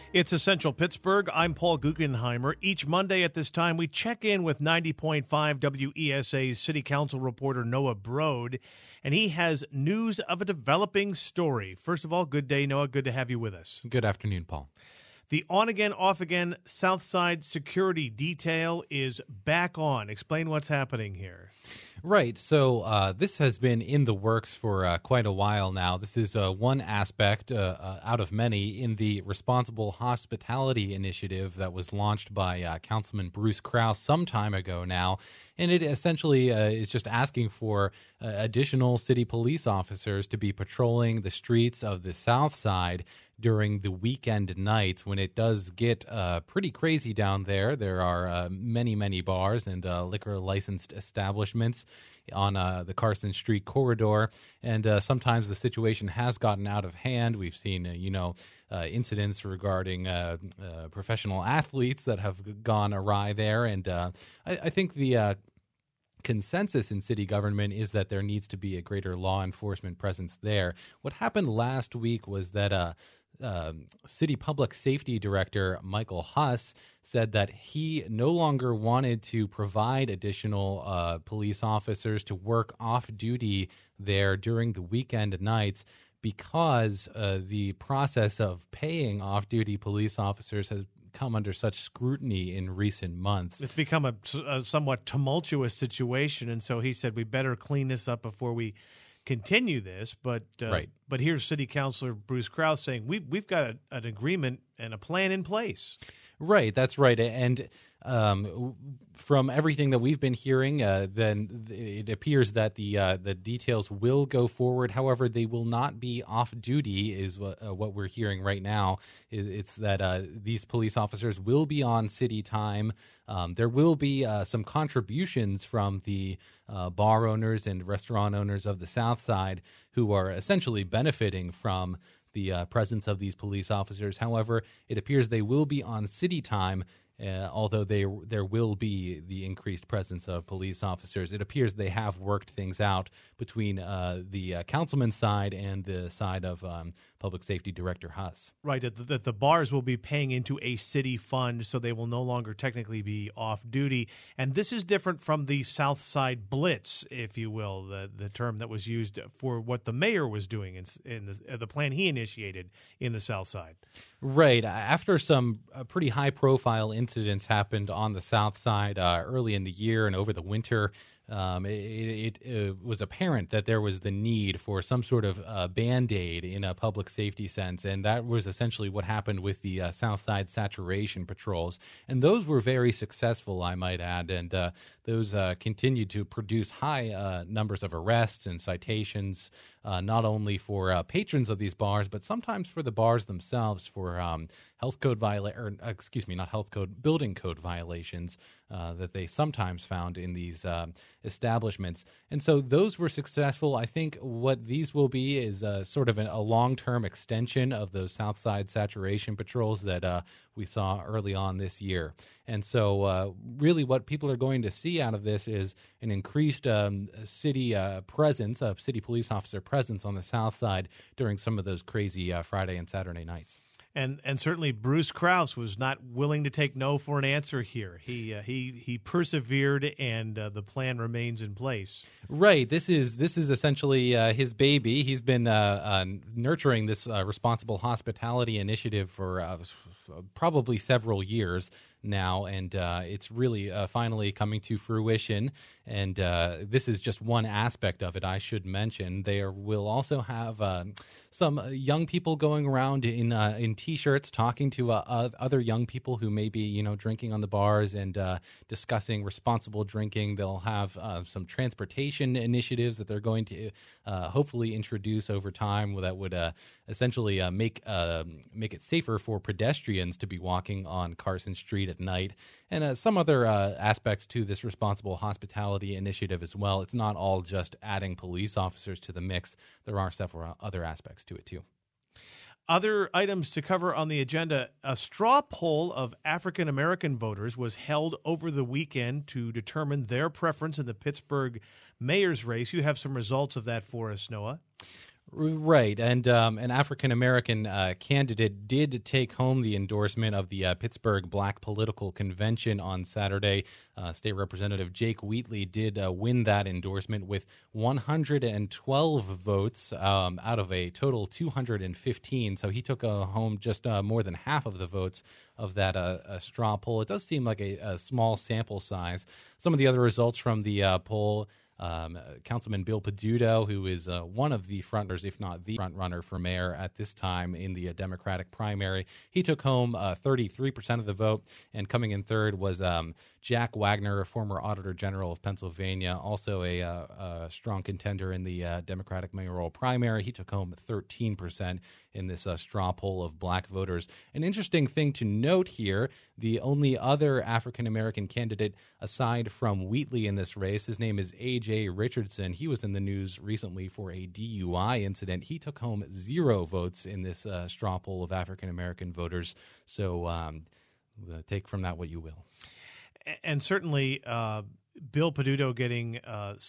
It's Essential Pittsburgh. I'm Paul Guggenheimer. Each Monday at this time, we check in with 90.5 WESA's City Council reporter Noah Broad, and he has news of a developing story. First of all, good day, Noah. Good to have you with us. Good afternoon, Paul. The on-again, off-again Southside security detail is back on. Explain what's happening here. Right. So this has been in the works for quite a while now. This is one aspect out of many in the Responsible Hospitality Initiative that was launched by Councilman Bruce Kraus some time ago now. And it essentially is just asking for additional city police officers to be patrolling the streets of the South Side during the weekend nights when it does get pretty crazy down there. There are many bars and liquor licensed establishments on the Carson Street corridor, and sometimes the situation has gotten out of hand. We've seen, incidents regarding professional athletes that have gone awry there, and I think the consensus in city government is that there needs to be a greater law enforcement presence there. What happened last week was that City Public Safety Director Michael Huss said that he no longer wanted to provide additional police officers to work off duty there during the weekend nights because the process of paying off-duty police officers has come under such scrutiny in recent months. It's become a somewhat tumultuous situation, and so he said we better clean this up before we continue this. But right. But here's City Councilor Bruce Kraus saying we've got an agreement and a plan in place. Right, that's right. And from everything that we've been hearing, then it appears that the details will go forward. However, they will not be off duty, is what we're hearing right now. It's that these police officers will be on city time. There will be some contributions from the bar owners and restaurant owners of the South Side who are essentially benefiting from the presence of these police officers. However, it appears they will be on city time, although there will be the increased presence of police officers. It appears they have worked things out between the councilman's side and the side of Public Safety Director Huss. Right, that the bars will be paying into a city fund, so they will no longer technically be off duty. And this is different from the South Side Blitz, if you will, the term that was used for what the mayor was doing in the plan he initiated in the South Side. Right. After some pretty high-profile incidents happened on the South Side early in the year and over the winter, it was apparent that there was the need for some sort of Band-Aid in a public safety sense, and that was essentially what happened with the South Side saturation patrols. And those were very successful, I might add, and those continued to produce high numbers of arrests and citations, not only for patrons of these bars, but sometimes for the bars themselves for building code violations that they sometimes found in these establishments. And so those were successful. I think what these will be is sort of a long-term extension of those South Side saturation patrols that we saw early on this year. And so really what people are going to see out of this is an increased city presence, city police officer presence on the South Side during some of those crazy Friday and Saturday nights. And certainly Bruce Kraus was not willing to take no for an answer here. He persevered, and the plan remains in place. Right. This is essentially his baby. He's been nurturing this responsible hospitality initiative for probably several years now, and it's really finally coming to fruition. And this is just one aspect of it, I should mention. There will also have some young people going around in T-shirts talking to other young people who may be, drinking on the bars and discussing responsible drinking. They'll have some transportation initiatives that they're going to hopefully introduce over time that would essentially make it safer for pedestrians to be walking on Carson Street at night, and some other aspects to this responsible hospitality initiative as well. It's not all just adding police officers to the mix. There are several other aspects to it too. Other items to cover on the agenda: a straw poll of African American voters was held over the weekend to determine their preference in the Pittsburgh mayor's race. You have some results of that for us, Noah. Right, and an African-American candidate did take home the endorsement of the Pittsburgh Black Political Convention on Saturday. State Representative Jake Wheatley did win that endorsement with 112 votes out of a total 215, so he took home just more than half of the votes of that straw poll. It does seem like a small sample size. Some of the other results from the poll: Councilman Bill Peduto, who is one of the frontrunners, if not the front runner for mayor at this time in the Democratic primary, he took home 33% of the vote. And coming in third was Jack Wagner, a former Auditor General of Pennsylvania, also a strong contender in the Democratic mayoral primary. He took home 13% in this straw poll of black voters. An interesting thing to note here: the only other African-American candidate aside from Wheatley in this race, his name is A.J. Richardson. He was in the news recently for a DUI incident. He took home 0 votes in this straw poll of African-American voters. So take from that what you will. And certainly Bill Peduto getting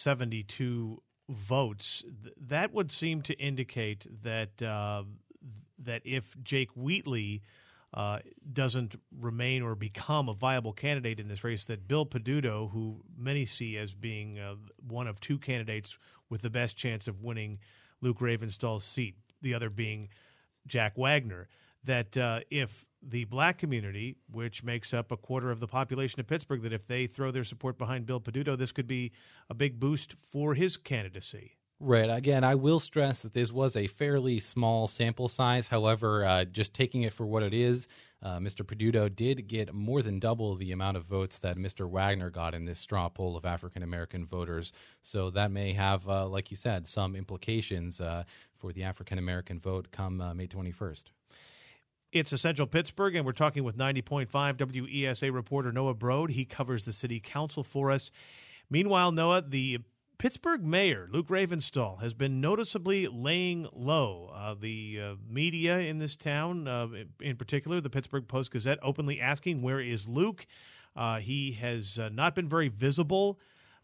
72 votes, that would seem to indicate that that if Jake Wheatley doesn't remain or become a viable candidate in this race, that Bill Peduto, who many see as being one of 2 candidates with the best chance of winning Luke Ravenstahl's seat, the other being Jack Wagner, that if the black community, which makes up a quarter of the population of Pittsburgh, that if they throw their support behind Bill Peduto, this could be a big boost for his candidacy. Right. Again, I will stress that this was a fairly small sample size. However, just taking it for what it is, Mr. Peduto did get more than double the amount of votes that Mr. Wagner got in this straw poll of African-American voters. So that may have, like you said, some implications for the African-American vote come May 21st. It's Essential Pittsburgh, and we're talking with 90.5 WESA reporter Noah Brode. He covers the city council for us. Meanwhile, Noah, the Pittsburgh mayor, Luke Ravenstahl, has been noticeably laying low. The media in this town, in particular, the Pittsburgh Post-Gazette, openly asking, where is Luke? He has not been very visible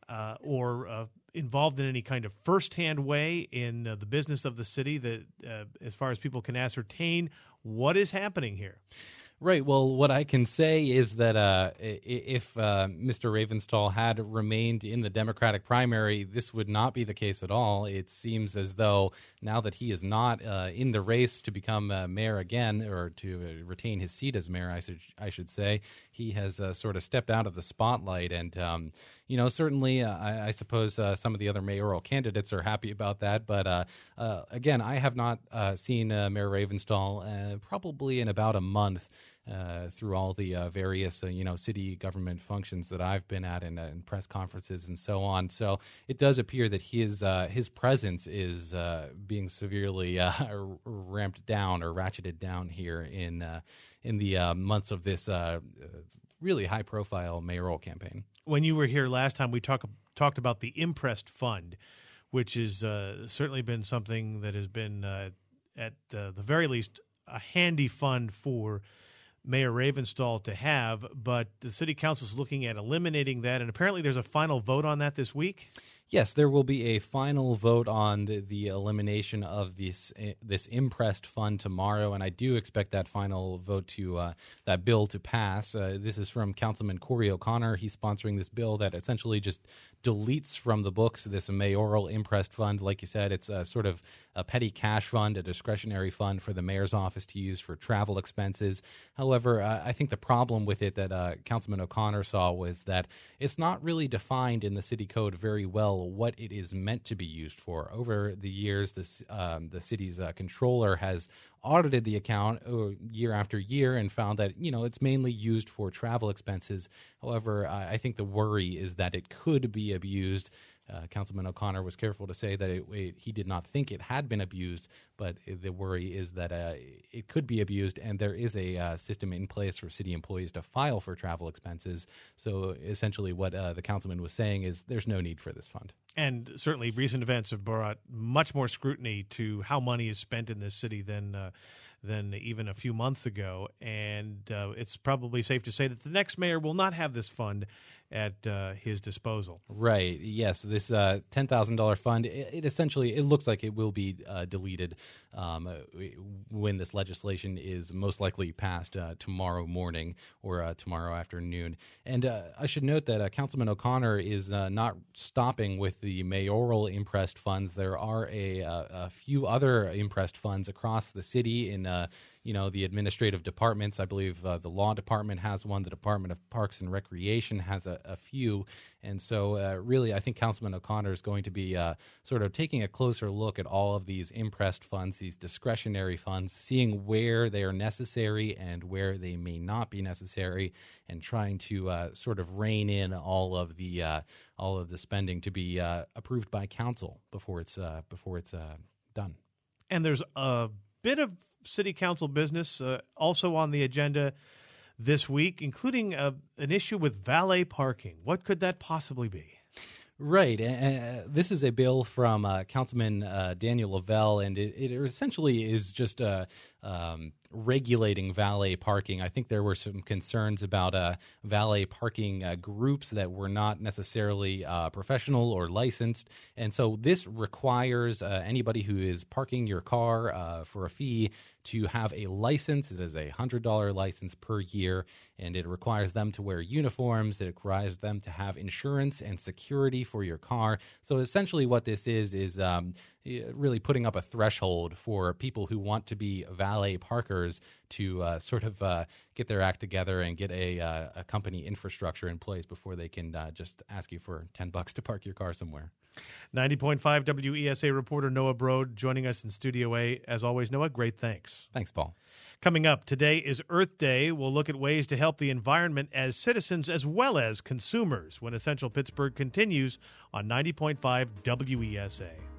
or involved in any kind of firsthand way in the business of the city, that as far as people can ascertain. What is happening here? Right. Well, what I can say is that if Mr. Ravenstahl had remained in the Democratic primary, this would not be the case at all. It seems as though now that he is not in the race to become mayor again, or to retain his seat as mayor, I should say, he has sort of stepped out of the spotlight. And, certainly I suppose some of the other mayoral candidates are happy about that. But again, I have not seen Mayor Ravenstahl probably in about a month. Through all the various, city government functions that I've been at and press conferences and so on. So it does appear that his presence is being severely ramped down or ratcheted down here in the months of this really high-profile mayoral campaign. When you were here last time, we talked about the Impressed Fund, which has certainly been something that has been, at the very least, a handy fund for Mayor Ravenstahl to have, but the city council is looking at eliminating that, and apparently there's a final vote on that this week. Yes, there will be a final vote on the elimination of this Impressed Fund tomorrow, and I do expect that final vote that bill to pass. This is from Councilman Corey O'Connor. He's sponsoring this bill that essentially just deletes from the books this mayoral Impressed Fund. Like you said, it's a sort of a petty cash fund, a discretionary fund for the mayor's office to use for travel expenses. However, I think the problem with it that Councilman O'Connor saw was that it's not really defined in the city code very well what it is meant to be used for. Over the years, the city's controller has audited the account year after year and found that, it's mainly used for travel expenses. However, I think the worry is that it could be abused. Councilman O'Connor was careful to say that he did not think it had been abused, but the worry is that it could be abused, and there is a system in place for city employees to file for travel expenses. So essentially what the councilman was saying is there's no need for this fund. And certainly recent events have brought much more scrutiny to how money is spent in this city than even a few months ago. And it's probably safe to say that the next mayor will not have this fund at his disposal. Right. Yes. This $10,000 fund, it essentially, it looks like it will be deleted when this legislation is most likely passed tomorrow morning or tomorrow afternoon. And I should note that Councilman O'Connor is not stopping with the mayoral impressed funds. There are a few other impressed funds across the city in the administrative departments. I believe the law department has one. The Department of Parks and Recreation has a few. And so really, I think Councilman O'Connor is going to be sort of taking a closer look at all of these impressed funds, these discretionary funds, seeing where they are necessary and where they may not be necessary, and trying to sort of rein in all of the spending to be approved by council before it's done. And there's a bit of city council business also on the agenda this week, including an issue with valet parking. What could that possibly be? Right. This is a bill from Councilman Daniel Lavelle, and it essentially is just regulating valet parking. I think there were some concerns about valet parking groups that were not necessarily professional or licensed. And so this requires anybody who is parking your car for a fee to have a license. It is a $100 license per year, and it requires them to wear uniforms. It requires them to have insurance and security for your car. So essentially what this is really putting up a threshold for people who want to be valet parkers to sort of get their act together and get a company infrastructure in place before they can just ask you for $10 to park your car somewhere. 90.5 WESA reporter Noah Broad joining us in Studio A. As always, Noah, great thanks. Thanks, Paul. Coming up, today is Earth Day. We'll look at ways to help the environment as citizens as well as consumers when Essential Pittsburgh continues on 90.5 WESA.